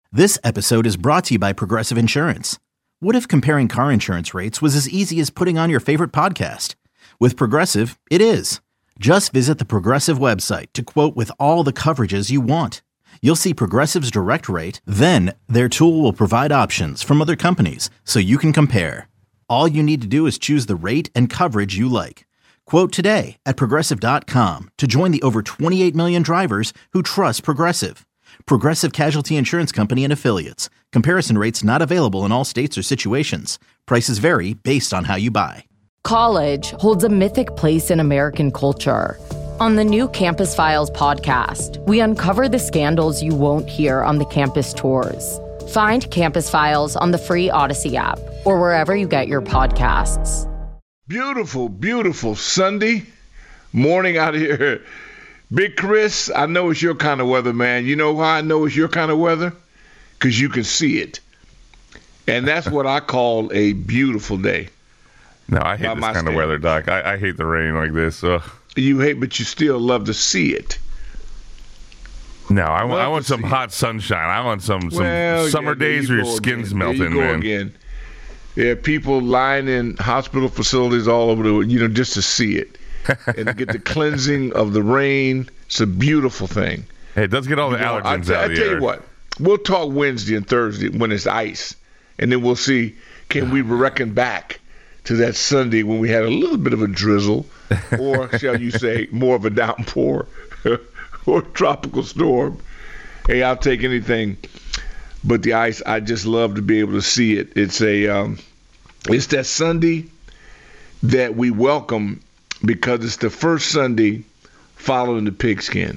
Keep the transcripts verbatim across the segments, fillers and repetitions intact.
This episode is brought to you by Progressive Insurance. What if comparing car insurance rates was as easy as putting on your favorite podcast? With Progressive, it is. Just visit the Progressive website to quote with all the coverages you want. You'll see Progressive's direct rate, then their tool will provide options from other companies so you can compare. All you need to do is choose the rate and coverage you like. Quote today at progressive dot com to join the over twenty-eight million drivers who trust Progressive. Progressive Casualty Insurance Company and Affiliates. Comparison rates not available in all states or situations. Prices vary based on how you buy. College holds a mythic place in American culture. On the new Campus Files podcast, we uncover the scandals you won't hear on the campus tours. Find Campus Files on the free Odyssey app or wherever you get your podcasts. Beautiful, beautiful Sunday morning out here. Big Chris, I know it's your kind of weather, man. You know why I know it's your kind of weather? Because you can see it. And that's what I call a beautiful day. No, I hate this kind standard. of weather, Doc. I, I hate the rain like this. Ugh. You hate, but you still love to see it. No, I, I want some hot sunshine. I want some, some well, summer yeah, days where your skin's again. melting, there you go man. Again. There are people lying in hospital facilities all over the world, you know, just to see it. And to get the cleansing of the rain. It's a beautiful thing. Hey, it does get all the you know, allergens I, out of the air. I tell you what, we'll talk Wednesday and Thursday when it's ice, and then we'll see, can we reckon back to that Sunday when we had a little bit of a drizzle, or shall you say, more of a downpour, or a tropical storm. Hey, I'll take anything but the ice. I just love to be able to see it. It's a, um, it's that Sunday that we welcome because it's the first Sunday following the pigskin.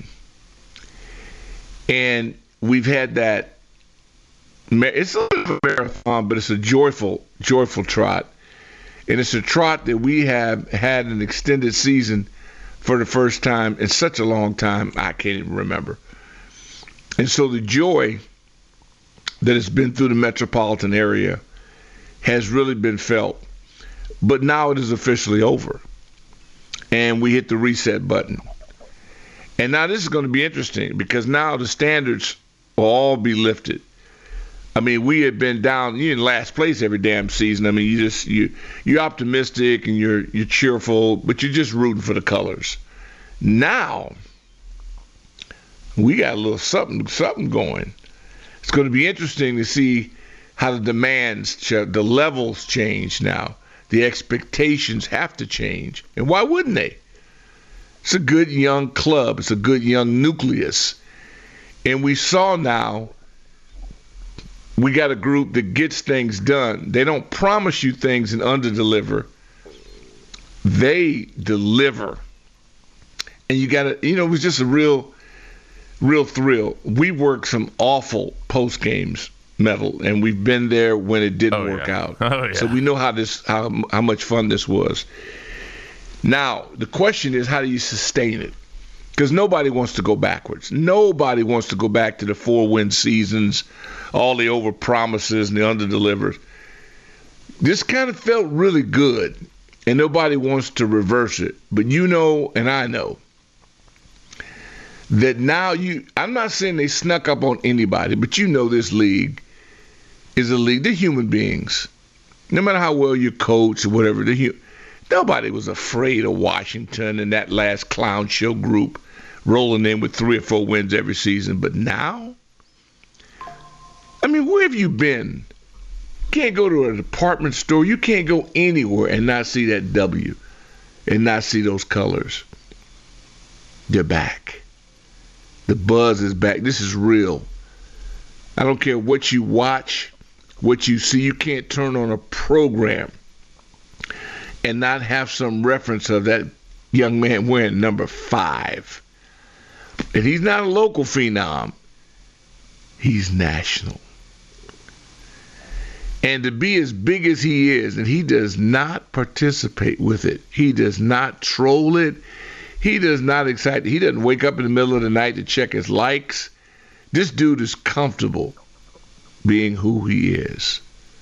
And we've had that, it's a little marathon, but it's a joyful, joyful trot. And it's a trot that we have had an extended season for the first time in such a long time, I can't even remember. And so the joy that has been through the metropolitan area has really been felt. But now it is officially over. And we hit the reset button. And now this is going to be interesting because now the standards will all be lifted. I mean, we had been down, you're in last place every damn season. I mean, you just you you're optimistic and you're you're cheerful, but you're just rooting for the colors. Now we got a little something something going. It's going to be interesting to see how the demands, the levels change now. The expectations have to change. And why wouldn't they? It's a good young club. It's a good young nucleus. And we saw now we got a group that gets things done. They don't promise you things and underdeliver. They deliver. And you got to, you know, it was just a real, real thrill. We worked some awful post games. Metal, and we've been there when it didn't oh, work yeah. out. Oh, yeah. So we know how this how how much fun this was. Now the question is, how do you sustain it? Because nobody wants to go backwards. Nobody wants to go back to the four win seasons, all the over promises and the under delivers. This kind of felt really good, and nobody wants to reverse it. But you know, and I know that now you. I'm not saying they snuck up on anybody, but you know this league is a league. They're human beings. No matter how well you coach or whatever, hu- nobody was afraid of Washington and that last clown show group rolling in with three or four wins every season. But now, I mean, where have you been? You can't go to a department store. You can't go anywhere and not see that W and not see those colors. They're back. The buzz is back. This is real. I don't care what you watch, what you see. You can't turn on a program and not have some reference of that young man wearing number five. And he's not a local phenom. He's national. And to be as big as he is, and he does not participate with it. He does not troll it. He does not excite. He doesn't wake up in the middle of the night to check his likes. This dude is comfortable being who he is.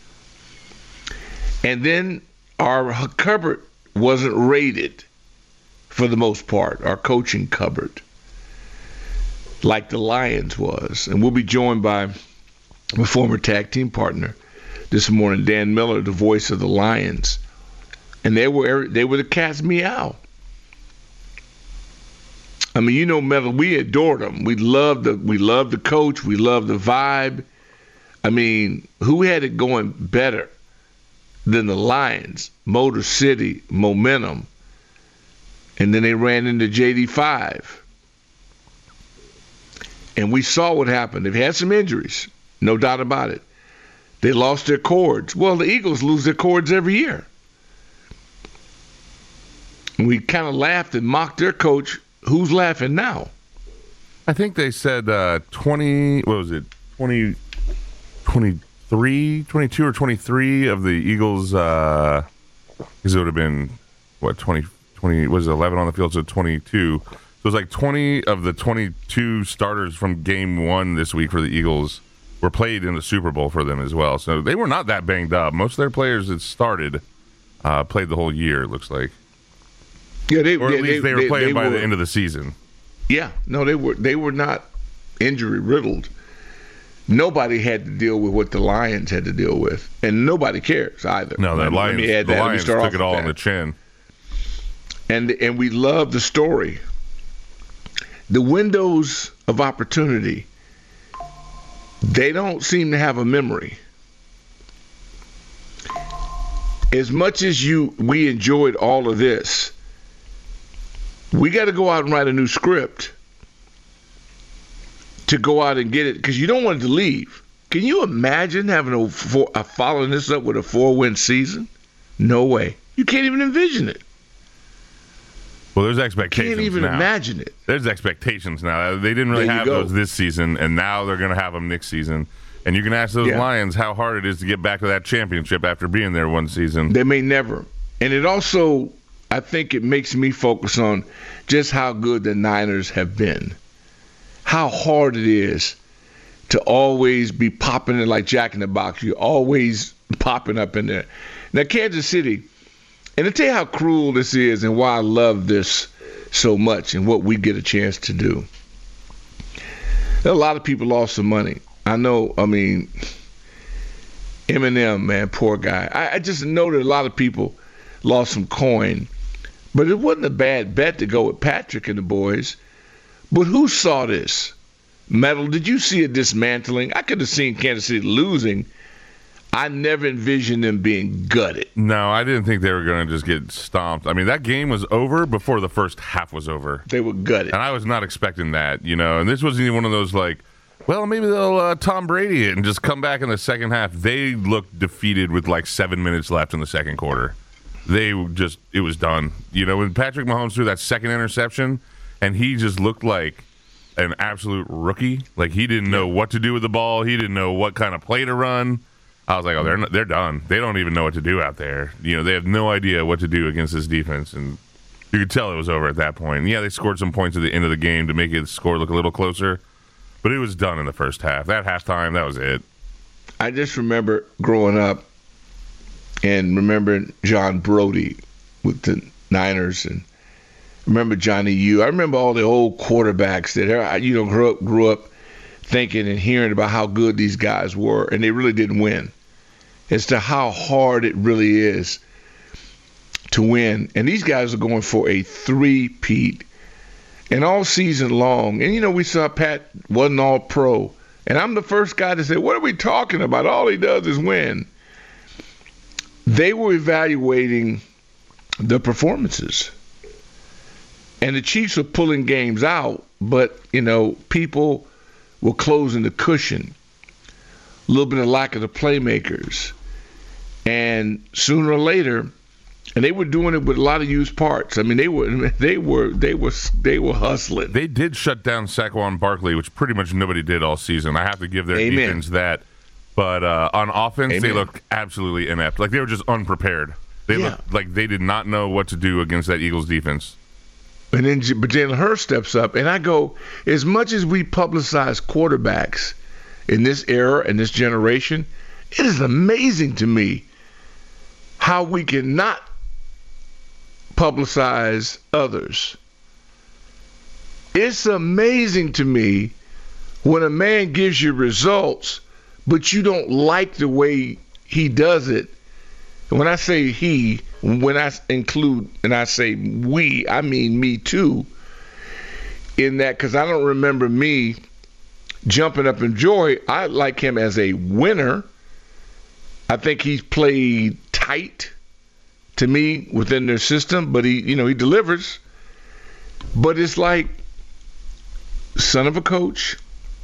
And then our cupboard wasn't rated for the most part, our coaching cupboard, like the Lions was. And we'll be joined by my former tag team partner this morning, Dan Miller, the voice of the Lions, and they were they were the cat's meow. I mean, you know, Metal, we adored him. We loved the we loved the coach. We loved the vibe. I mean, who had it going better than the Lions? Motor City, momentum. And then they ran into J D five. And we saw what happened. They've had some injuries, no doubt about it. They lost their cords. Well, the Eagles lose their cords every year. And we kind of laughed and mocked their coach. Who's laughing now? I think they said uh, twenty, what was it, twenty, twenty-three, twenty-two or twenty-three of the Eagles, uh, because it would have been, what, twenty, twenty, was it eleven on the field, so twenty-two. So it was like twenty of the twenty-two starters from game one this week for the Eagles were played in the Super Bowl for them as well. So they were not that banged up. Most of their players that started uh, played the whole year, it looks like. Yeah, they, or at they, least they, they were playing they by were, the end of the season. Yeah, no, they were they were not injury riddled. Nobody had to deal with what the Lions had to deal with, and nobody cares either. No, the Lions, the that. Lions took it all on the chin. And and we love the story. The windows of opportunity, they don't seem to have a memory. As much as you we enjoyed all of this, we got to go out and write a new script to go out and get it, because you don't want it to leave. Can you imagine having a, four, a following this up with a four-win season? No way. You can't even envision it. Well, there's expectations Can't even now. imagine it. There's expectations now. They didn't really have go. those this season, and now they're going to have them next season. And you can ask those yeah. Lions how hard it is to get back to that championship after being there one season. They may never. And it also, I think it makes me focus on just how good the Niners have been. How hard it is to always be popping in like Jack in the Box. You're always popping up in there. Now, Kansas City, and to tell you how cruel this is and why I love this so much and what we get a chance to do. A lot of people lost some money. I know, I mean, Eminem, man, poor guy. I, I just know that a lot of people lost some coin. But it wasn't a bad bet to go with Patrick and the boys. But who saw this? Metal, did you see a dismantling? I could have seen Kansas City losing. I never envisioned them being gutted. No, I didn't think they were going to just get stomped. I mean, that game was over before the first half was over. They were gutted. And I was not expecting that, you know. And this wasn't even one of those, like, well, maybe they'll uh, Tom Brady it and just come back in the second half. They looked defeated with like seven minutes left in the second quarter. They just, it was done. You know, when Patrick Mahomes threw that second interception, and he just looked like an absolute rookie. Like, he didn't know what to do with the ball. He didn't know what kind of play to run. I was like, oh, they're they're done. They don't even know what to do out there. You know, they have no idea what to do against this defense. And you could tell it was over at that point. And yeah, they scored some points at the end of the game to make it score look a little closer. But it was done in the first half. That halftime, that was it. I just remember growing up and remembering John Brody with the Niners, and remember Johnny U. I remember all the old quarterbacks that, you know, grew up, grew up thinking and hearing about how good these guys were, and they really didn't win. As to how hard it really is to win. And these guys are going for a three-peat. And all season long, and you know, we saw Pat wasn't all pro. And I'm the first guy to say, what are we talking about? All he does is win. They were evaluating the performances. And the Chiefs were pulling games out, but, you know, people were closing the cushion. A little bit of lack of the playmakers. And sooner or later, and they were doing it with a lot of used parts. I mean, they were they were they were they were hustling. They did shut down Saquon Barkley, which pretty much nobody did all season. I have to give their Amen. defense that. But uh, on offense, Amen. they looked absolutely inept. Like, they were just unprepared. They Yeah. looked like they did not know what to do against that Eagles defense. And then but Jalen Hurts steps up, and I go, as much as we publicize quarterbacks in this era and this generation, it is amazing to me how we cannot publicize others. It's amazing to me when a man gives you results, but you don't like the way he does it. And when I say he, when I include and I say we, I mean me too, in that, because I don't remember me jumping up in joy. I like him as a winner. I think he's played tight to me within their system, but he, you know, he delivers. But it's like, son of a coach.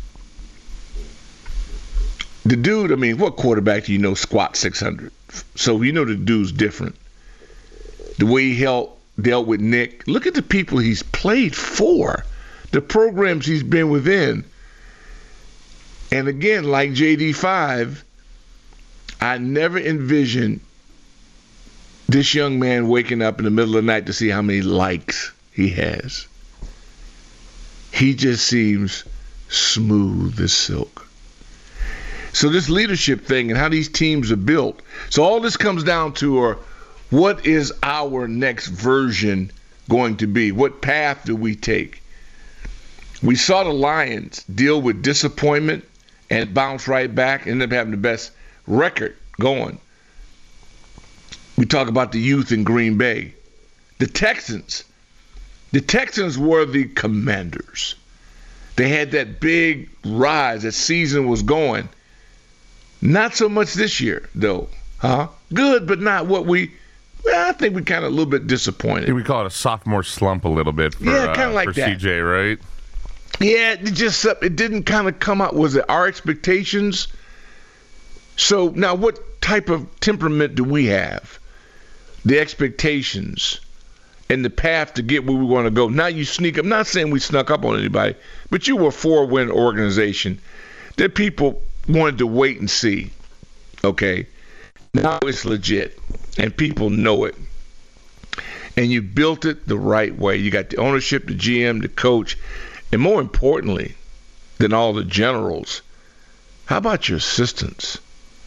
The dude, I mean, what quarterback do you know squat six hundred? So you know the dude's different. The way he held, dealt with Nick. Look at the people he's played for, the programs he's been within. And again, like J D five, I never envisioned this young man waking up in the middle of the night to see how many likes he has. He just seems smooth as silk. So this leadership thing and how these teams are built. So all this comes down to, or what is our next version going to be? What path do we take? We saw the Lions deal with disappointment and bounce right back, end up having the best record going. We talk about the youth in Green Bay. The Texans. The Texans were the Commanders. They had that big rise. That season was going. Not so much this year, though. Huh? Good, but not what we... Well, I think we kind of a little bit disappointed. We call it a sophomore slump a little bit for, yeah, kind of uh, like for that. C J, right? Yeah, it just it didn't kind of come out. Was it our expectations? So now what type of temperament do we have? The expectations and the path to get where we want to go. Now you sneak up. I'm not saying we snuck up on anybody, but you were a four-win organization that people wanted to wait and see. Okay? Now it's legit, and people know it. And you built it the right way. You got the ownership, the G M, the coach, and more importantly than all the generals, how about your assistants?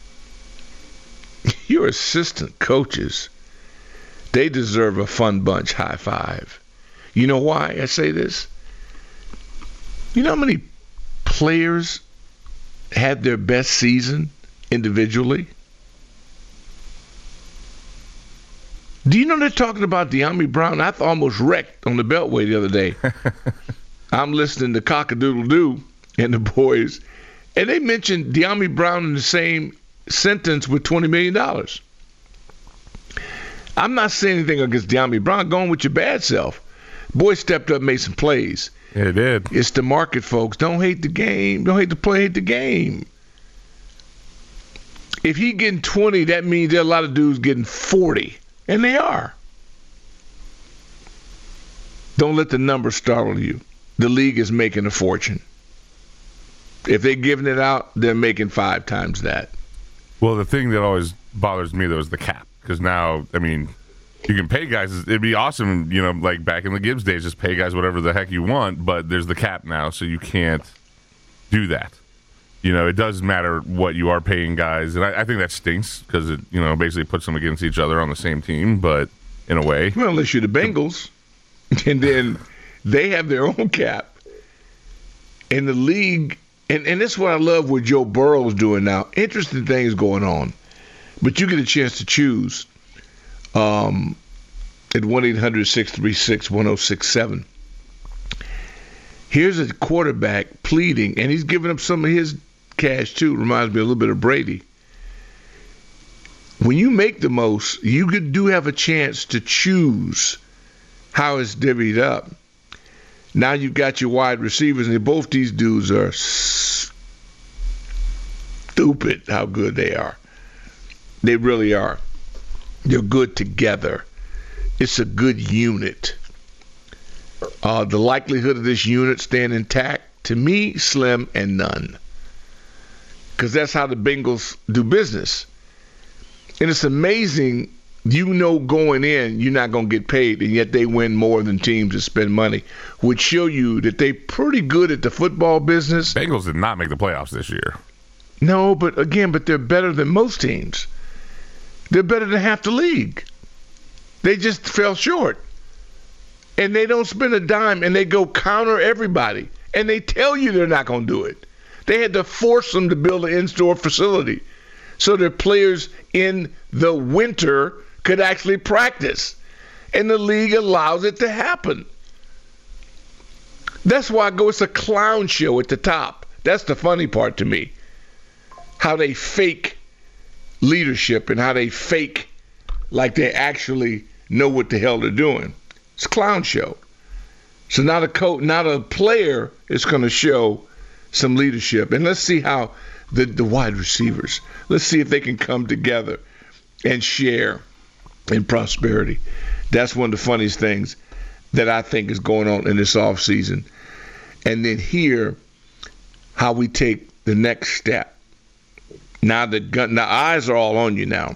Your assistant coaches, they deserve a fun bunch high five. You know why I say this? You know how many players had their best season individually? Do you know they're talking about De'Ami Brown? I almost wrecked on the Beltway the other day. I'm listening to Cock-a-Doodle-Doo and the boys, and they mentioned De'Ami Brown in the same sentence with twenty million dollars. I'm not saying anything against De'Ami Brown. Going with your bad self. Boy stepped up and made some plays. Yeah, it did. It's the market, folks. Don't hate the game. Don't hate the play, hate the game. If he getting twenty, that means there are a lot of dudes getting forty. And they are. Don't let the numbers startle you. The league is making a fortune. If they're giving it out, they're making five times that. Well, the thing that always bothers me, though, is the cap. Because now, I mean, you can pay guys. It'd be awesome, you know, like back in the Gibbs days, just pay guys whatever the heck you want. But there's the cap now, so you can't do that. You know, it does matter what you are paying guys. And I, I think that stinks because it, you know, basically puts them against each other on the same team, but in a way. Well, unless you're the Bengals. And then they have their own cap. And the league, and, and this is what I love what Joe Burrow's doing now. Interesting things going on. But you get a chance to choose um, at one eight hundred six three six one oh six seven. Here's a quarterback pleading, and he's giving up some of his cash too. Reminds me a little bit of Brady. When you make the most, you do have a chance to choose how it's divvied up. Now you've got your wide receivers, and both these dudes are stupid how good they are. They really are. They're good together. It's a good unit. Uh, the likelihood of this unit staying intact, to me, slim and none. Because that's how the Bengals do business. And it's amazing, you know going in, you're not going to get paid, and yet they win more than teams that spend money, which show you that they're pretty good at the football business. Bengals did not make the playoffs this year. No, but again, but they're better than most teams. They're better than half the league. They just fell short. And they don't spend a dime, and they go counter everybody. And they tell you they're not going to do it. They had to force them to build an in-store facility so their players in the winter could actually practice. And the league allows it to happen. That's why I go, it's a clown show at the top. That's the funny part to me. How they fake leadership and how they fake like they actually know what the hell they're doing. It's a clown show. So not a coach, not a player is going to show some leadership. And let's see how the, the wide receivers, let's see if they can come together and share in prosperity. That's one of the funniest things that I think is going on in this offseason. And then hear how we take the next step. Now the gun, now eyes are all on you now.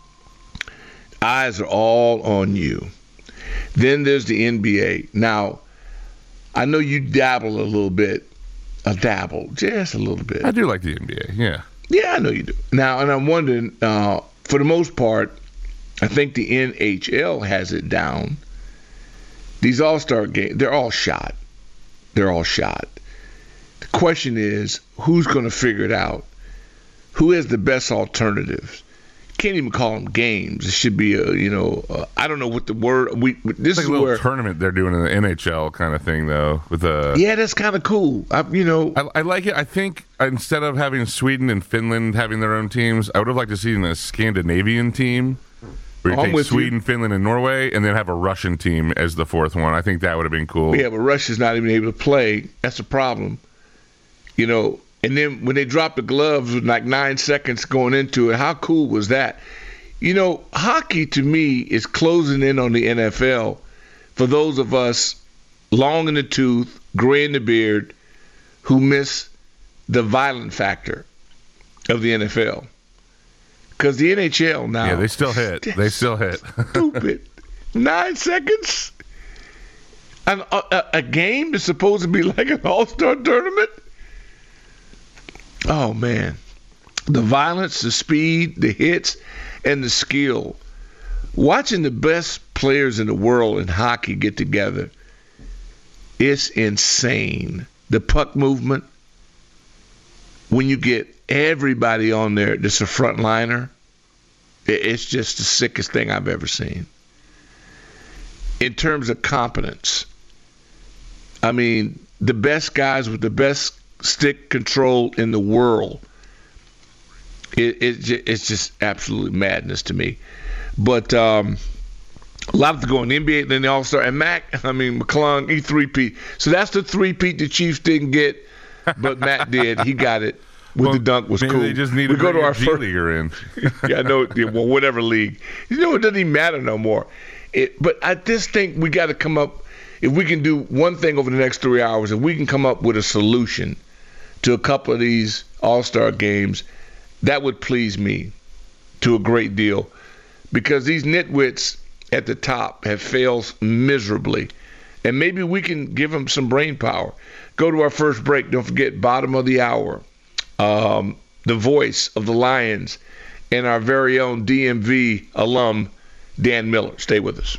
Eyes are all on you. Then there's the N B A. Now, I know you dabble a little bit. A dabble, just a little bit. I do like the N B A, yeah. Yeah, I know you do. Now, and I'm wondering, uh, for the most part, I think the N H L has it down. These All-Star games, they're all shot. They're all shot. The question is, who's going to figure it out? Who has the best alternatives? Can't even call them games. It should be a, you know, uh, I don't know what the word. We this it's like is a little where tournament they're doing in the N H L kind of thing though. With a yeah, that's kind of cool. I, you know, I, I like it. I think instead of having Sweden and Finland having their own teams, I would have liked to see a Scandinavian team where you I'm take with Sweden, you. Finland, and Norway, and then have a Russian team as the fourth one. I think that would have been cool. Yeah, but Russia's not even able to play. That's a problem. You know, and then when they dropped the gloves with like nine seconds going into it, how cool was that? You know, hockey to me is closing in on the N F L for those of us long in the tooth, gray in the beard, who miss the violent factor of the N F L. Because the N H L now... Yeah, they still hit. They still hit. Stupid. Nine seconds? An, a, a game is supposed to be like an all-star tournament? Oh, man. The violence, the speed, the hits, and the skill. Watching the best players in the world in hockey get together, it's insane. The puck movement, when you get everybody on there that's a frontliner, it's just the sickest thing I've ever seen. In terms of competence, I mean, the best guys with the best stick control in the world, it, it it's just absolutely madness to me. But um, a lot to go in the N B A, then the All-Star. And Mac, I mean, McClung, he three-peat. So that's the three-peat the Chiefs didn't get, but Matt did. He got it. With well, the dunk was maybe cool. They just need we to go to our G first leaguer in. yeah, I know. Yeah, well, whatever league. You know, it doesn't even matter no more. It, but I just think we got to come up. If we can do one thing over the next three hours, if we can come up with a solution to a couple of these All-Star games, that would please me to a great deal. Because these nitwits at the top have failed miserably. And maybe we can give them some brain power. Go to our first break. Don't forget, bottom of the hour. Um, the voice of the Lions and our very own D M V alum, Dan Miller. Stay with us.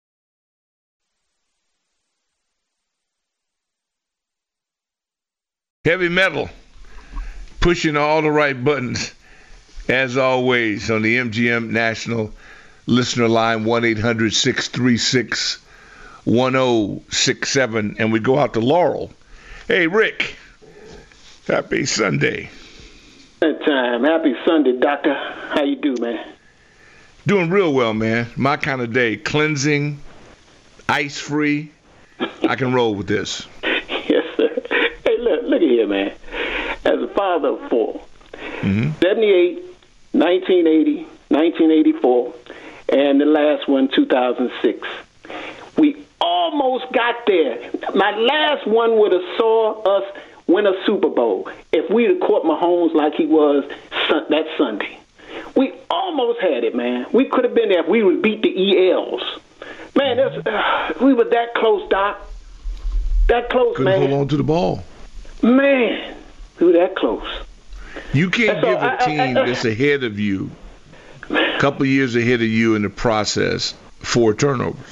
Heavy metal, pushing all the right buttons, as always, on the M G M National Listener Line, one eight hundred six three six one oh six seven. And we go out to Laurel. Hey, Rick. Happy Sunday. Good time. Happy Sunday, Doctor. How you do, man? Doing real well, man. My kind of day. Cleansing, ice-free. I can roll with this. Yes, sir. Hey, look, look at here, man. As a father of four, mm-hmm. seventy-eight, nineteen eighty, nineteen eighty-four, and the last one, two thousand six. We almost got there. My last one would have saw us win a Super Bowl if we'd have caught Mahomes like he was sun- that Sunday. We almost had it, man. We could have been there if we would beat the E Ls. Man, that's, uh, we were that close, Doc. That close, Couldn't man. hold on to the ball. Man, we were that close. You can't That's give all, a team I, I, I, that's ahead of you, a couple of years ahead of you in the process, four turnovers.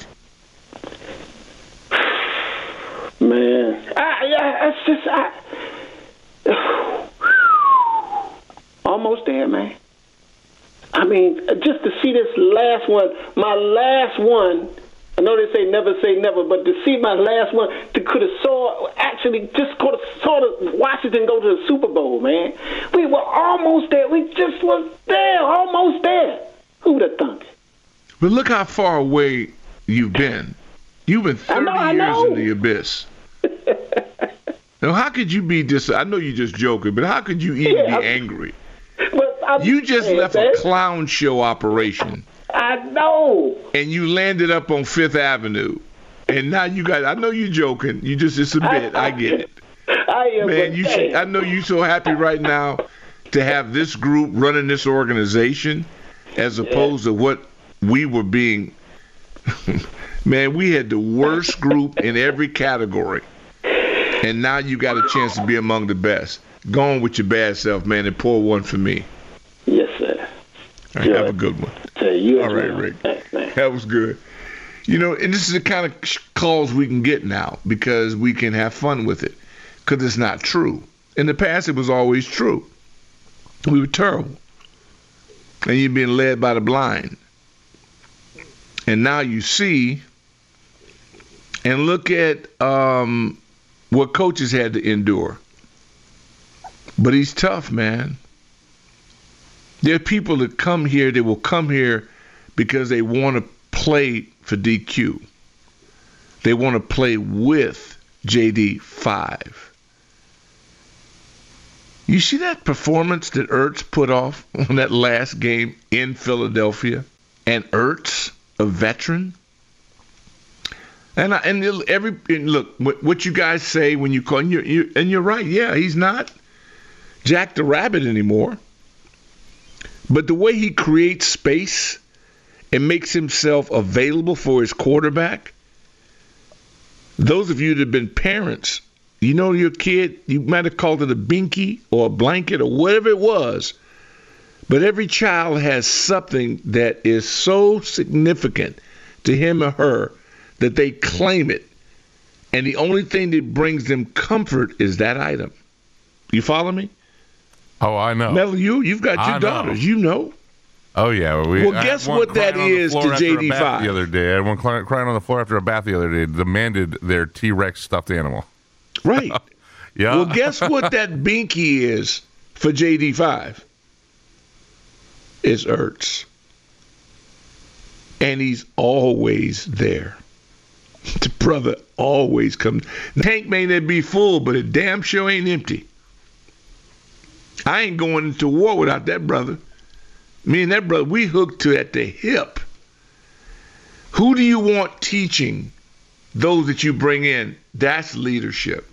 Man, I, I, it's just, I, almost there, man. I mean, just to see this last one, my last one, I know they say never say never, but to see my last one, to could have saw, actually just could have saw the Washington go to the Super Bowl, man. We were almost there. We just was there, almost there. Who would have thunk? But look how far away you've been. You've been thirty I know, I years know. in the abyss. Now, how could you be dis? I know you're just joking, but how could you even Yeah, be I'm- angry? But I'm You just saying, left man, a clown show operation, I know. and you landed up on Fifth Avenue, and now you got. I know you're joking. You just it's a bit. I get it, I am. man. but You should. I damn. know you're so happy right now to have this group running this organization, as opposed to what we were being. Man, we had the worst group in every category, and now you got a chance to be among the best. Go on with your bad self, man, and pour one for me. Yes, sir. All right, have a good one. Say you All as right, well. Rick. Thanks, man. That was good. You know, and this is the kind of calls we can get now because we can have fun with it because it's not true. In the past, it was always true. We were terrible. And you're being led by the blind. And now you see and look at um, what coaches had to endure. But he's tough, man. There are people that come here, they will come here because they want to play for D Q. They want to play with J D five. You see that performance that Ertz put off on that last game in Philadelphia? And Ertz, a veteran? And I, and every and look, what, what you guys say when you call, and you're, you're, and you're right, yeah, he's not Jack the Rabbit anymore. But the way he creates space and makes himself available for his quarterback, those of you that have been parents, you know your kid, you might have called it a binky or a blanket or whatever it was, but every child has something that is so significant to him or her that they claim it. And the only thing that brings them comfort is that item. You follow me? Oh, I know. Mel, you, you've got your I daughters. know. You know. Oh, yeah. We, Well, guess what that is to J D five. The other day, I had one client crying on the floor after a bath the other day, demanded their T-Rex stuffed animal. Right. Yeah. Well, guess what that binky is for J D five? It's Ertz. And he's always there. The brother always comes. The tank may not be full, but it damn sure ain't empty. I ain't going into war without that brother. Me and that brother, we hooked to at the hip. Who do you want teaching those that you bring in? That's leadership.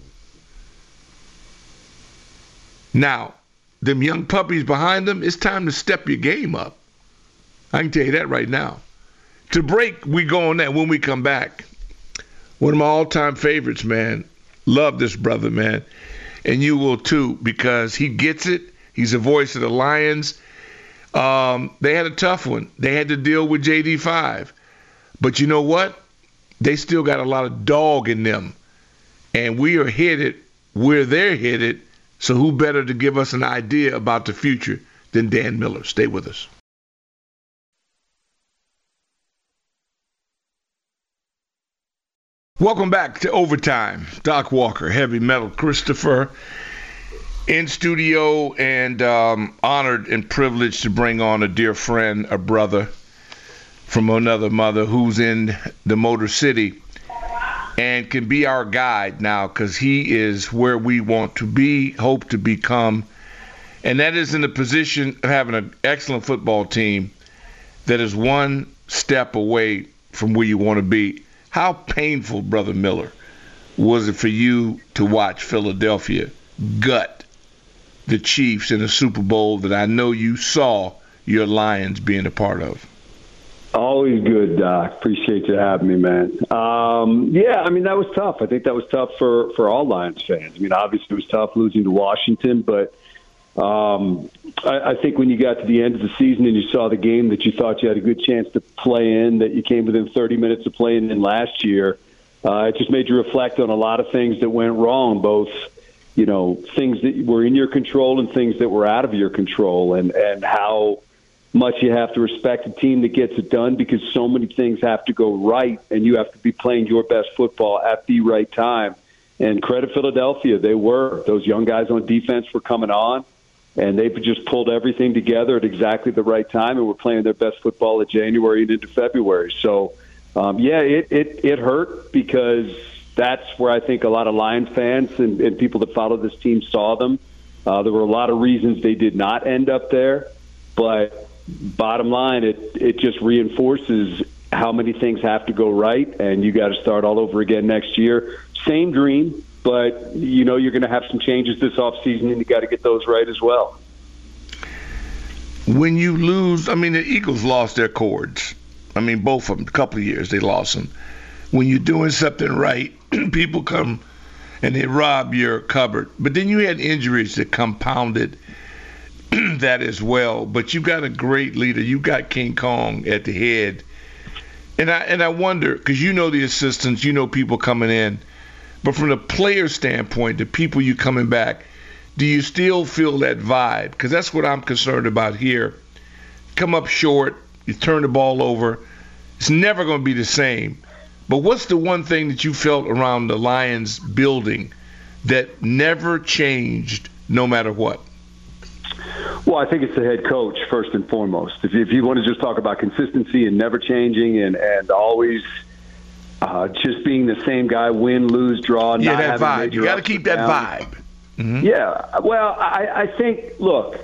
Now, them young puppies behind them, it's time to step your game up. I can tell you that right now. To break, we go on that when we come back. One of my all-time favorites, man. Love this brother, man. And you will too, because he gets it. He's a voice of the Lions. Um, they had a tough one. They had to deal with J D five. But you know what? They still got a lot of dog in them. And we are headed where they're headed. So who better to give us an idea about the future than Dan Miller? Stay with us. Welcome back to Overtime. Doc Walker, Heavy Metal Christopher, in studio, and um, honored and privileged to bring on a dear friend, a brother from another mother who's in the Motor City and can be our guide now because he is where we want to be, hope to become, and that is in the position of having an excellent football team that is one step away from where you want to be. How painful, Brother Miller, was it for you to watch Philadelphia gut the Chiefs in a Super Bowl that I know you saw your Lions being a part of? Always good, Doc. Appreciate you having me, man. Um, yeah, I mean, that was tough. I think that was tough for, for all Lions fans. I mean, obviously it was tough losing to Washington, but um, I, I think when you got to the end of the season and you saw the game that you thought you had a good chance to play in, that you came within thirty minutes of playing in last year, uh, it just made you reflect on a lot of things that went wrong, both you know, things that were in your control and things that were out of your control, and, and how much you have to respect a team that gets it done, because so many things have to go right, and you have to be playing your best football at the right time. And credit Philadelphia, they were. Those young guys on defense were coming on, and they just pulled everything together at exactly the right time, and were playing their best football in January and into February. So, um, yeah, it, it, it hurt, because that's where I think a lot of Lions fans and, and people that follow this team saw them. Uh, there were a lot of reasons they did not end up there, but bottom line, it, it just reinforces how many things have to go right, and you got to start all over again next year. Same dream, but you know you're going to have some changes this offseason, and you got to get those right as well. When you lose, I mean, the Eagles lost their cords. I mean, both of them, a couple of years they lost them. When you're doing something right, people come and they rob your cupboard. But then you had injuries that compounded that as well. But you got a great leader. You got King Kong at the head. And I and I wonder, because you know the assistants, you know people coming in. But from the player standpoint, the people you coming back, do you still feel that vibe? Because that's what I'm concerned about here. Come up short, you turn the ball over. It's never going to be the same. But what's the one thing that you felt around the Lions building that never changed no matter what? Well, I think it's the head coach, first and foremost. If you, if you want to just talk about consistency and never changing and, and always uh, just being the same guy, win, lose, draw, yeah, not that having vibe. You got to keep that down. vibe. Mm-hmm. Yeah. Well, I, I think, look,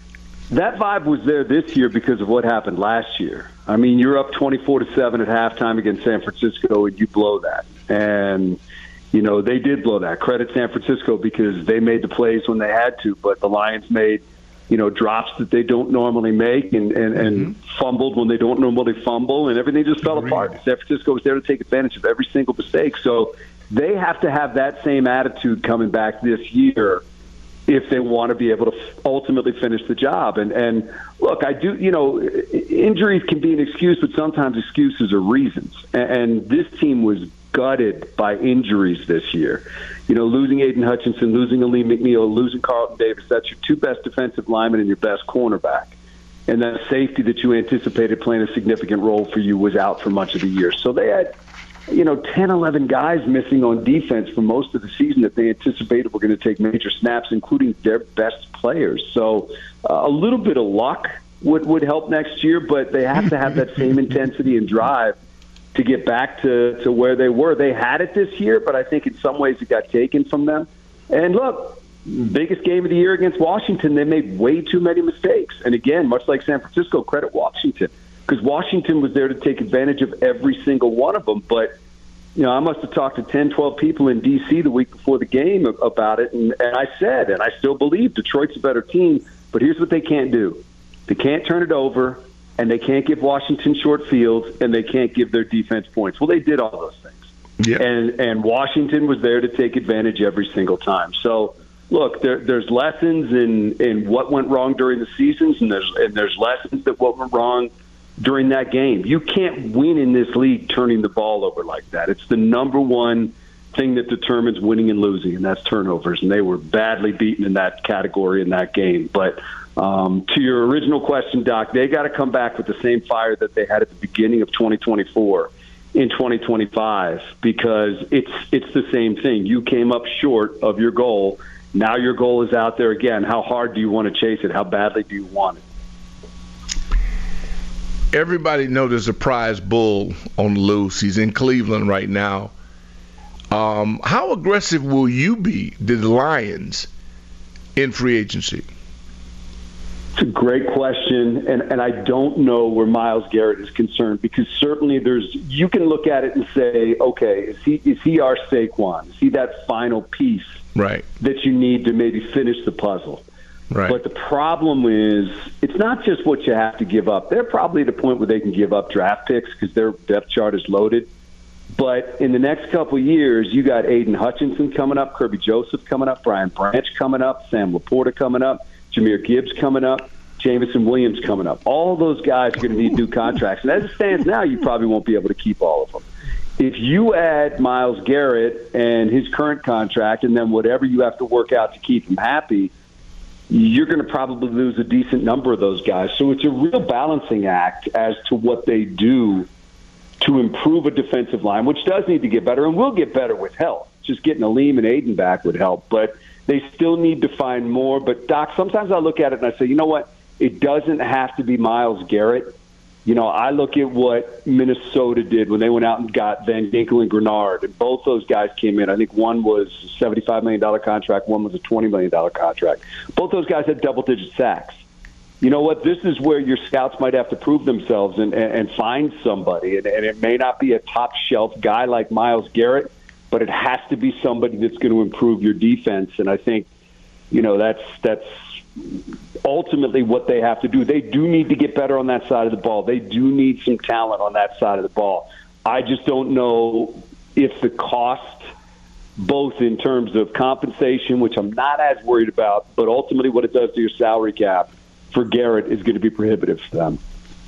that vibe was there this year because of what happened last year. I mean, you're up twenty-four to seven at halftime against San Francisco, and you blow that. And, you know, they did blow that. Credit San Francisco, because they made the plays when they had to, but the Lions made, you know, drops that they don't normally make, and, and, mm-hmm. and fumbled when they don't normally fumble, and everything just fell apart. San Francisco was there to take advantage of every single mistake. So they have to have that same attitude coming back this year if they want to be able to ultimately finish the job. And, and look, I do, you know, injuries can be an excuse, but sometimes excuses are reasons. And this team was gutted by injuries this year. You know, losing Aiden Hutchinson, losing Aleem McNeil, losing Carlton Davis, that's your two best defensive linemen and your best cornerback. And that safety that you anticipated playing a significant role for you was out for much of the year. So they had, you know, ten, eleven guys missing on defense for most of the season that they anticipated were going to take major snaps, including their best players. So uh, a little bit of luck would, would help next year, but they have to have that same intensity and drive to get back to, to where they were. They had it this year, but I think in some ways it got taken from them. And look, biggest game of the year against Washington, they made way too many mistakes. And again, much like San Francisco, credit Washington, because Washington was there to take advantage of every single one of them. But, you know, I must have talked to ten, twelve people in D C the week before the game about it, and, and I said, and I still believe, Detroit's a better team, but here's what they can't do. They can't turn it over, and they can't give Washington short fields, and they can't give their defense points. Well, they did all those things. Yeah. And and Washington was there to take advantage every single time. So, look, there, there's lessons in, in what went wrong during the seasons, and there's and there's lessons that what went wrong during that game. You can't win in this league turning the ball over like that. It's the number one thing that determines winning and losing, and that's turnovers. And they were badly beaten in that category in that game. But um, to your original question, Doc, they got to come back with the same fire that they had at the beginning of twenty twenty-four in twenty twenty-five, because it's it's the same thing. You came up short of your goal. Now your goal is out there again. How hard do you want to chase it? How badly do you want it? Everybody knows there's a prize bull on the loose. He's in Cleveland right now. Um, how aggressive will you be, the Lions, in free agency? It's a great question, and, and I don't know where Myles Garrett is concerned, because certainly there's you can look at it and say, okay, is he is he our Saquon? Is he that final piece right. that you need to maybe finish the puzzle? Right. But the problem is, it's not just what you have to give up. They're probably at a point where they can give up draft picks because their depth chart is loaded. But in the next couple of years, you got Aiden Hutchinson coming up, Kirby Joseph coming up, Brian Branch coming up, Sam Laporta coming up, Jahmyr Gibbs coming up, Jameson Williams coming up. All those guys are going to need new contracts. And as it stands now, you probably won't be able to keep all of them. if you add Myles Garrett and his current contract and then whatever you have to work out to keep him happy, you're going to probably lose a decent number of those guys. So it's a real balancing act as to what they do to improve a defensive line, which does need to get better and will get better with help. Just getting Aleem and Aiden back would help, but they still need to find more. But, Doc, sometimes I look at it and I say, you know what? It doesn't have to be Myles Garrett. You know, I look at what Minnesota did when they went out and got Van Ginkel and Grenard, and both those guys came in. I think one was a seventy-five million dollars contract, one was a twenty million dollars contract. Both those guys had double-digit sacks. You know what? This is where your scouts might have to prove themselves and, and, and find somebody, and, and it may not be a top-shelf guy like Myles Garrett, but it has to be somebody that's going to improve your defense, and I think, you know, that's that's – ultimately what they have to do. They do need to get better on that side of the ball. They do need some talent on that side of the ball. I just don't know if the cost, both in terms of compensation, which I'm not as worried about, but ultimately what it does to your salary cap for Garrett is going to be prohibitive for them.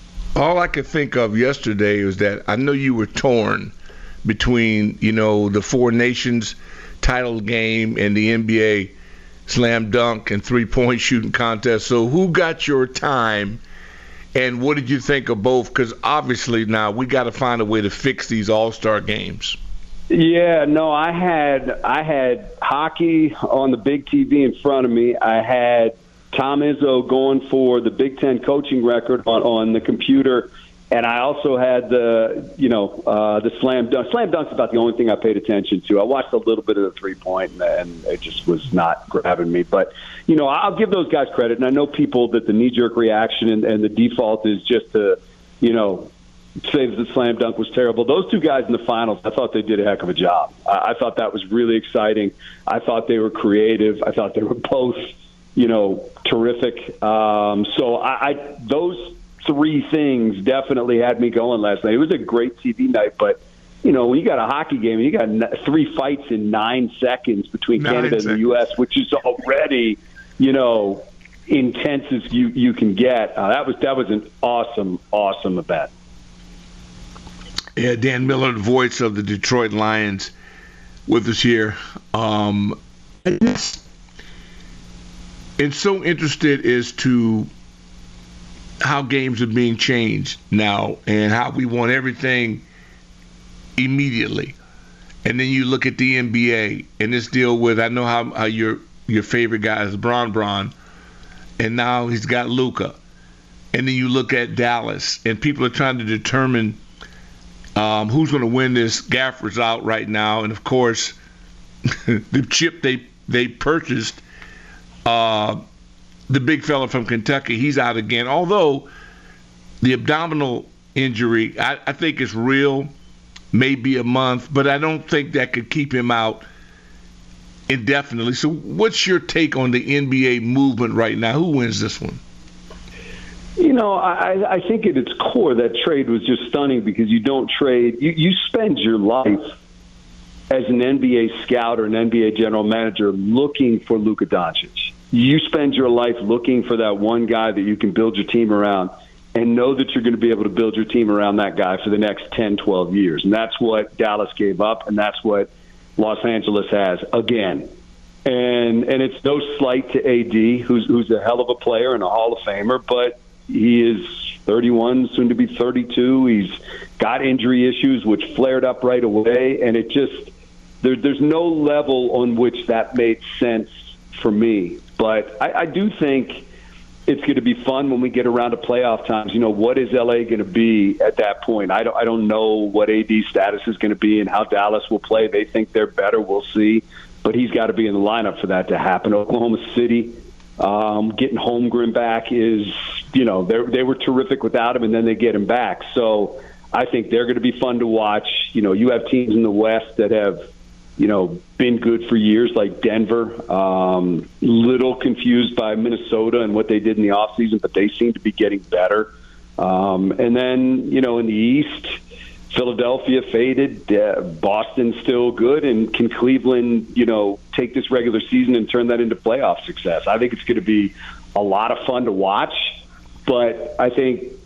All I could think of yesterday was that I know you were torn between, you know, the Four Nations title game and the N B A slam dunk and three-point shooting contest. So who got your time, and what did you think of both? Because obviously now we got to find a way to fix these all-star games. Yeah, no, I had I had hockey on the big T V in front of me. I had Tom Izzo going for the Big Ten coaching record on, on the computer. And I also had the, you know, uh, the slam dunk. Slam dunk's about the only thing I paid attention to. I watched a little bit of the three-point, and, and it just was not grabbing me. But, you know, I'll give those guys credit. And I know people that the knee-jerk reaction and, and the default is just to, you know, say that the slam dunk was terrible. Those two guys in the finals, I thought they did a heck of a job. I, I thought that was really exciting. I thought they were creative. I thought they were both, you know, terrific. Um, so I, I those – three things definitely had me going last night. It was a great T V night, but, you know, when you got a hockey game and you got three fights in nine seconds between nine Canada seconds. and the U S, which is already, you know, intense as you, you can get, uh, that was that was an awesome, awesome event. Yeah, Dan Miller, the voice of the Detroit Lions, with us here. Um, and so interested as to how games are being changed now and how we want everything immediately. And then you look at the N B A and this deal with, I know how, how your your favorite guy is Bron Bron, and now he's got Luka. And then you look at Dallas, and people are trying to determine um, who's going to win this. Gafford's out right now, and of course, the chip they they purchased, uh, the big fella from Kentucky, he's out again. Although the abdominal injury, I, I think is real, maybe a month, but I don't think that could keep him out indefinitely. So what's your take on the N B A movement right now? Who wins this one? You know, I, I think at its core that trade was just stunning because you don't trade. You, you spend your life as an N B A scout or an N B A general manager looking for Luka Doncic. You spend your life looking for that one guy that you can build your team around and know that you're going to be able to build your team around that guy for the next ten, twelve years. And that's what Dallas gave up, and that's what Los Angeles has again. And and it's no slight to A D, who's who's a hell of a player and a Hall of Famer, but he is thirty-one, soon to be thirty-two. He's got injury issues, which flared up right away, and it just there, there's no level on which that made sense for me. But I, I do think it's going to be fun when we get around to playoff times. You know, what is L A going to be at that point? I don't, I don't know what A D's status is going to be and how Dallas will play. They think they're better. We'll see. But he's got to be in the lineup for that to happen. Oklahoma City, um, getting Holmgren back is, you know, they were terrific without him, and then they get him back. So I think they're going to be fun to watch. You know, you have teams in the West that have, you know, been good for years, like Denver. Um, little confused by Minnesota and what they did in the offseason, but they seem to be getting better. Um, and then, you know, in the East, Philadelphia faded. Uh, Boston's still good. And can Cleveland, you know, take this regular season and turn that into playoff success? I think it's going to be a lot of fun to watch. But I think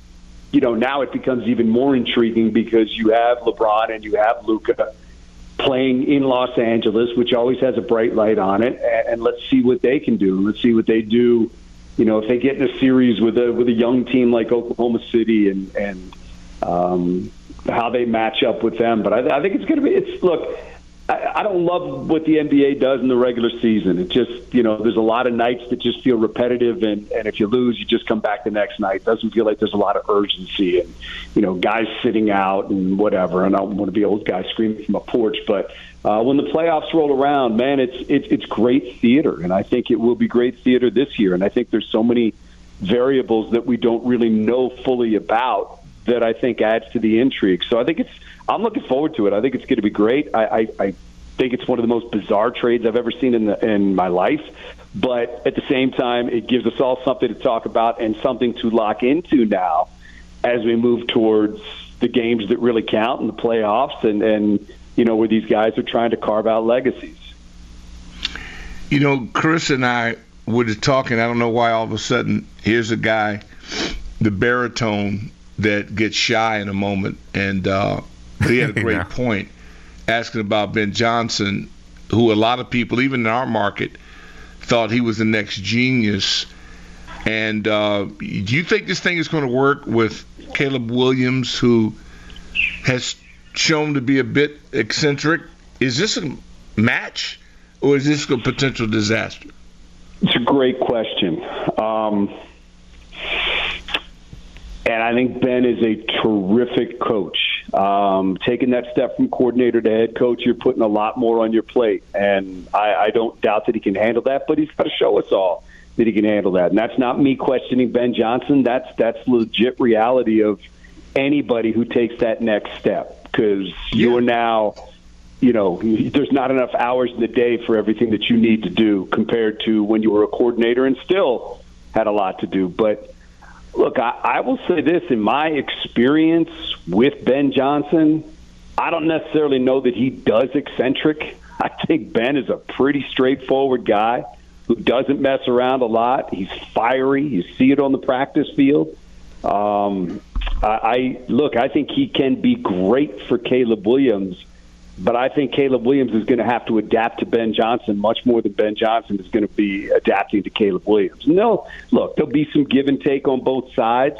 you know, now it becomes even more intriguing because you have LeBron and you have Luka playing in Los Angeles, which always has a bright light on it. And, and let's see what they can do. Let's see what they do. You know, if they get in a series with a with a young team like Oklahoma City and and um, how they match up with them. But I, I think it's going to be. It's look. I, I don't love what the N B A does in the regular season. It just, you know, there's a lot of nights that just feel repetitive, and, and if you lose, you just come back the next night. It doesn't feel like there's a lot of urgency and, you know, guys sitting out and whatever. And I don't want to be old guy screaming from a porch, but uh, when the playoffs roll around, man, it's it's it's great theater, and I think it will be great theater this year. And I think there's so many variables that we don't really know fully about that I think adds to the intrigue. So I think it's. I'm looking forward to it. I think it's going to be great. I, I, I think it's one of the most bizarre trades I've ever seen in the, in my life. But at the same time, it gives us all something to talk about and something to lock into now as we move towards the games that really count in the playoffs and, and you know, where these guys are trying to carve out legacies. You know, Chris and I were talking. I don't know why all of a sudden here's a guy, the baritone that gets shy in a moment, and uh, he had a great yeah. point asking about Ben Johnson, who a lot of people, even in our market, thought he was the next genius. And uh, do you think this thing is going to work with Caleb Williams, who has shown to be a bit eccentric? Is this a match, or is this a potential disaster? It's a great question. Um, and I think Ben is a terrific coach. Um, taking that step from coordinator to head coach, you're putting a lot more on your plate. And I, I don't doubt that he can handle that, but he's got to show us all that he can handle that. And that's not me questioning Ben Johnson. That's that's legit reality of anybody who takes that next step, because yeah. you are now, you know, there's not enough hours in the day for everything that you need to do compared to when you were a coordinator and still had a lot to do. But look, I, I will say this, in my experience with Ben Johnson, I don't necessarily know that he does eccentric. I think Ben is a pretty straightforward guy who doesn't mess around a lot. He's fiery. You see it on the practice field. Um, I, I look, I think he can be great for Caleb Williams, but I think Caleb Williams is going to have to adapt to Ben Johnson much more than Ben Johnson is going to be adapting to Caleb Williams. No, look, there'll be some give and take on both sides,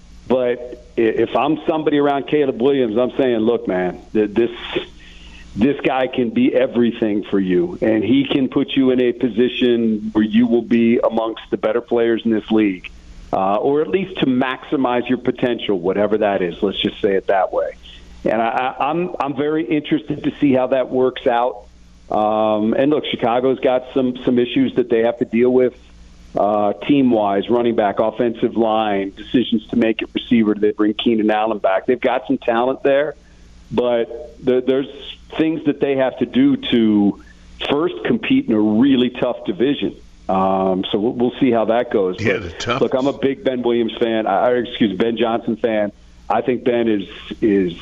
but if I'm somebody around Caleb Williams, I'm saying, look, man, this this guy can be everything for you, and he can put you in a position where you will be amongst the better players in this league, uh, or at least to maximize your potential, whatever that is. Let's just say it that way. And I, I'm I'm very interested to see how that works out. Um, and look, Chicago's got some some issues that they have to deal with, uh, team-wise, running back, offensive line, decisions to make at receiver. They bring Keenan Allen back. They've got some talent there, but there, there's things that they have to do to first compete in a really tough division. Um, so we'll, we'll see how that goes. Yeah, the tough. Look, I'm a big Ben Williams fan. I, excuse me, Ben Johnson fan. I think Ben is is.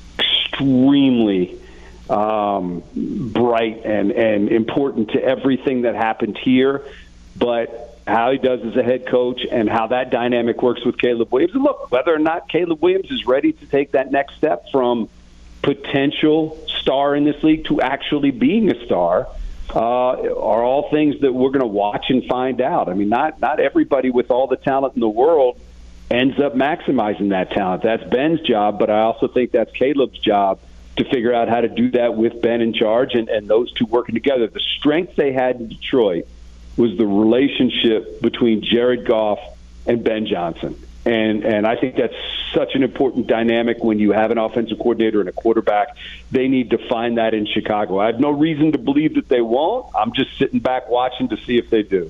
extremely um, bright and, and important to everything that happened here, but how he does as a head coach and how that dynamic works with Caleb Williams. And look, whether or not Caleb Williams is ready to take that next step from potential star in this league to actually being a star uh, are all things that we're going to watch and find out. I mean, not not everybody with all the talent in the world ends up maximizing that talent. That's Ben's job, but I also think that's Caleb's job to figure out how to do that with Ben in charge and, and those two working together. The strength they had in Detroit was the relationship between Jared Goff and Ben Johnson. And and I think that's such an important dynamic when you have an offensive coordinator and a quarterback. They need to find that in Chicago. I have no reason to believe that they won't. I'm just sitting back watching to see if they do.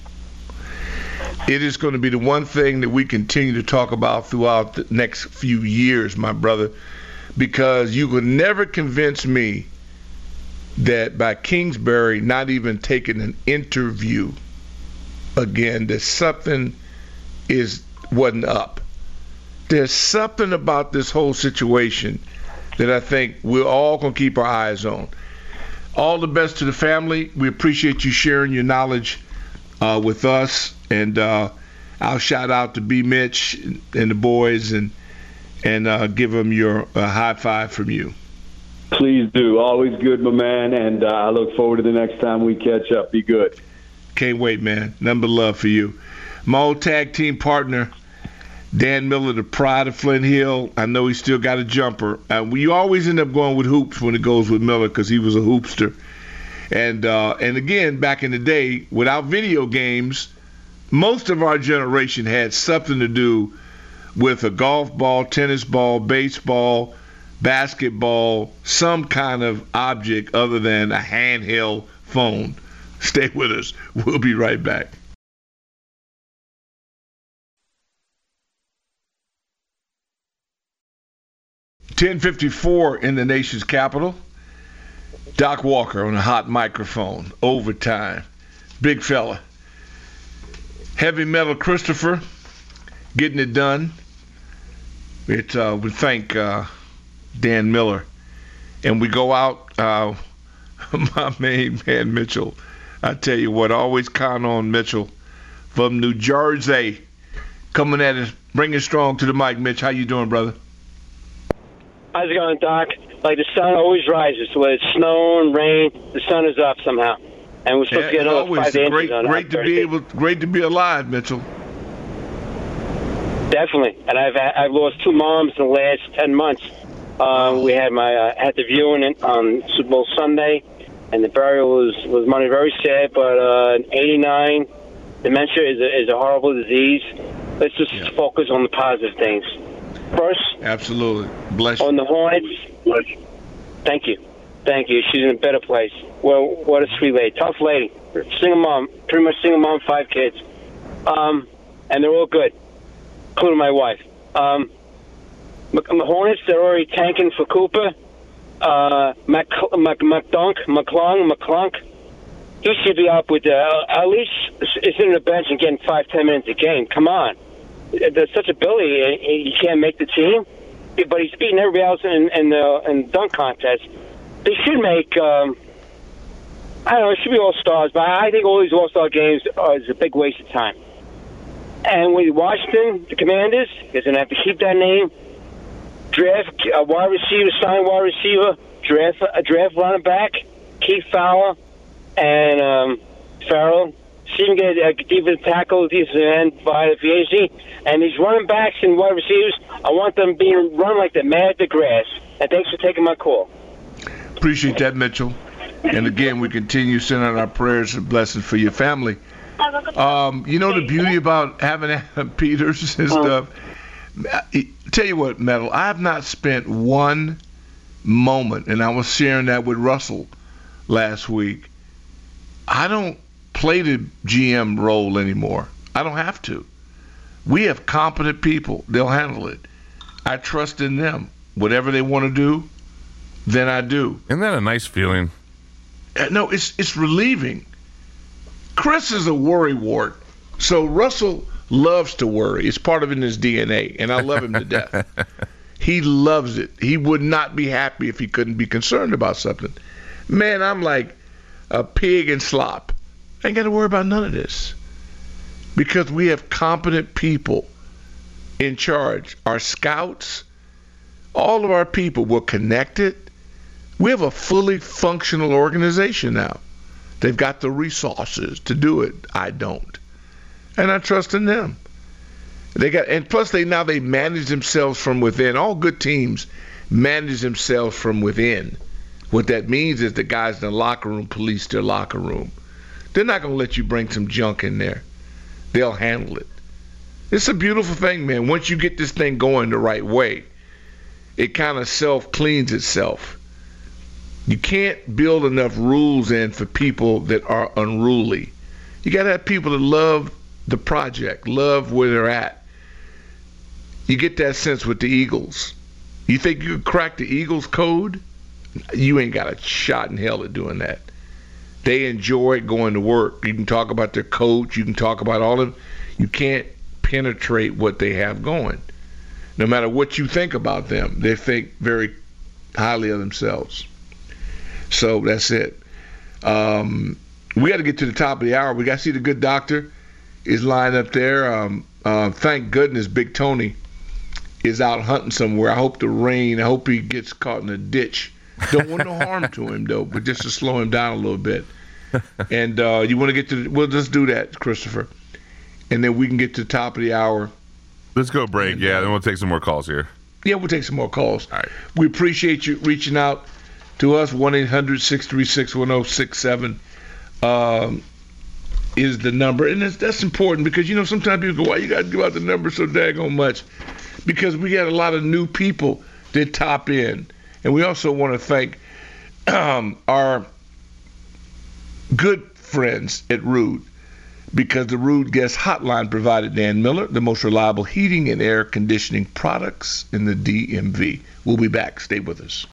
It is going to be the one thing that we continue to talk about throughout the next few years, my brother, because you could never convince me that by Kingsbury not even taking an interview again, that something is wasn't up. There's something about this whole situation that I think we're all going to keep our eyes on. All the best to the family. We appreciate you sharing your knowledge uh, with us. And uh, I'll shout out to B. Mitch and the boys and and uh, give him your uh, high five from you. Please do. Always good, my man, and uh, I look forward to the next time we catch up. Be good. Can't wait, man. Nothing but love for you. My old tag team partner, Dan Miller, the pride of Flint Hill. I know he's still got a jumper. Uh, you always end up going with hoops when it goes with Miller because he was a hoopster. And uh, and again, back in the day, without video games, most of our generation had something to do with a golf ball, tennis ball, baseball, basketball, some kind of object other than a handheld phone. Stay with us. We'll be right back. ten fifty-four in the nation's capital. Doc Walker on a hot microphone. Overtime. Big fella. Heavy Metal Christopher getting it done. It, uh, we thank uh, Dan Miller. And we go out, uh, my main man Mitchell. I tell you what, always count on Mitchell from New Jersey. Coming at us, bringing strong to the mic. Mitch, how you doing, brother? How's it going, Doc? Like the sun always rises. Whether it's snow and rain, the sun is up somehow. And we're supposed yeah, to get another always five great, inches on great to be able, great to be alive, Mitchell. Definitely, and I've I've lost two moms in the last ten months. Uh, we had my uh, had the viewing on Super Bowl Sunday, and the burial was was Monday. Very sad, but uh, eighty-nine, dementia is a, is a horrible disease. Let's just yeah. focus on the positive things. First, absolutely, bless you. On the Hornets, thank you, thank you. She's in a better place. Well, what a sweet lady, tough lady, single mom, pretty much single mom, five kids, um, and they're all good, including my wife. Um, the Hornets, they're already tanking for Cooper. Uh, Mc, Mc, McDunk, McClung, McClunk. He should be up with uh, at least sitting on the bench and getting five, ten minutes a game. Come on. There's such ability, he can't make the team, but he's beating everybody else in, in the in dunk contest. They should make, um, I don't know, it should be all-stars, but I think all these all-star games are is a big waste of time. And with Washington, the Commanders, they're going to have to keep that name, draft a wide receiver, sign wide receiver, draft a draft running back, Keith Fowler, and um, Farrell. See him get a defensive tackle, defensive end by the free agency, and these running backs and wide receivers, I want them being run like they're mad at the grass. And thanks for taking my call. Appreciate that, Mitchell. And again, we continue sending out our prayers and blessings for your family. Um, you know the beauty about having Adam Peters and stuff. Tell you what, Metal, I have not spent one moment, and I was sharing that with Russell last week. I don't play the G M role anymore. I don't have to. We have competent people. They'll handle it. I trust in them. Whatever they want to do, then I do. Isn't that a nice feeling? Uh, no, it's it's relieving. Chris is a worrywart. So Russell loves to worry. It's part of it in his D N A, and I love him to death. He loves it. He would not be happy if he couldn't be concerned about something. Man, I'm like a pig in slop. I ain't got to worry about none of this because we have competent people in charge. Our scouts, all of our people, we're connected. We have a fully functional organization now. They've got the resources to do it. I don't. And I trust in them. They got, and plus they now they manage themselves from within. All good teams manage themselves from within. What that means is the guys in the locker room police their locker room. They're not going to let you bring some junk in there. They'll handle it. It's a beautiful thing, man. Once you get this thing going the right way, it kind of self-cleans itself. You can't build enough rules in for people that are unruly. You got to have people that love the project, love where they're at. You get that sense with the Eagles. You think you could crack the Eagles code? You ain't got a shot in hell at doing that. They enjoy going to work. You can talk about their coach. You can talk about all of them. You can't penetrate what they have going. No matter what you think about them, they think very highly of themselves. So that's it. Um, we got to get to the top of the hour. We got to see the good doctor is lined up there. Um, uh, thank goodness Big Tony is out hunting somewhere. I hope the rain, I hope he gets caught in a ditch. Don't want no harm to him, though, but just to slow him down a little bit. And uh, you want to get to, the, well, let's do that, Christopher. And then we can get to the top of the hour. Let's go break, and, yeah, uh, then we'll take some more calls here. Yeah, we'll take some more calls. All right. We appreciate you reaching out to us. one eight hundred six three six one zero six seven um, is the number. And that's, that's important because, you know, sometimes people go, why you got to give out the number so daggone much? Because we got a lot of new people that top in. And we also want to thank um, our good friends at Ruud, because the Ruud Guest Hotline provided Dan Miller the most reliable heating and air conditioning products in the D M V. We'll be back. Stay with us.